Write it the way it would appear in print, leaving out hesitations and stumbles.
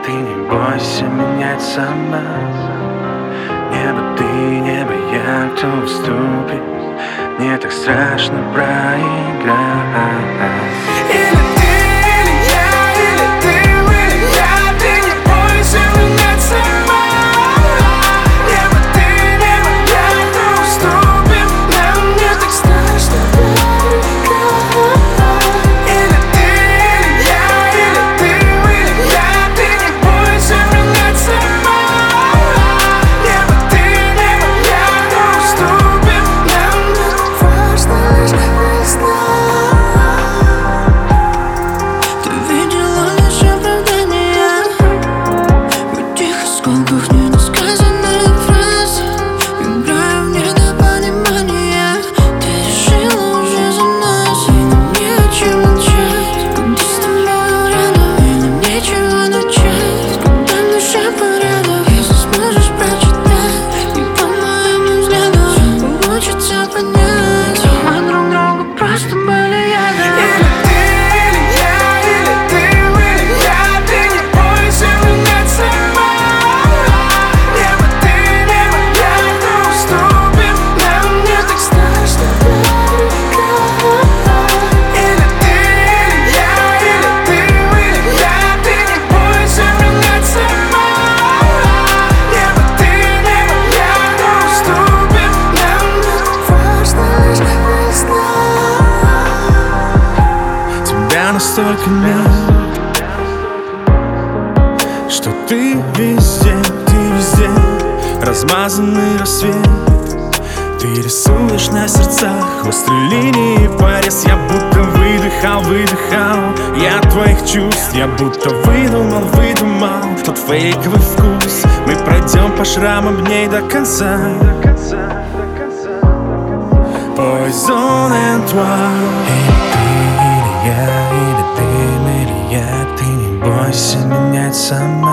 ты не бойся менять сама. Небо ты, небо я, кто уступит? Мне так страшно проиграть. Настолько нет, что ты везде, размазанный рассвет. Ты рисуешь на сердцах острые линии порез. Я будто выдыхал я твоих чувств. Я будто выдумал тот фейковый вкус. Мы пройдем по шрамам дней до конца. Poison and Или ты, или я, ты не бойся менять сама.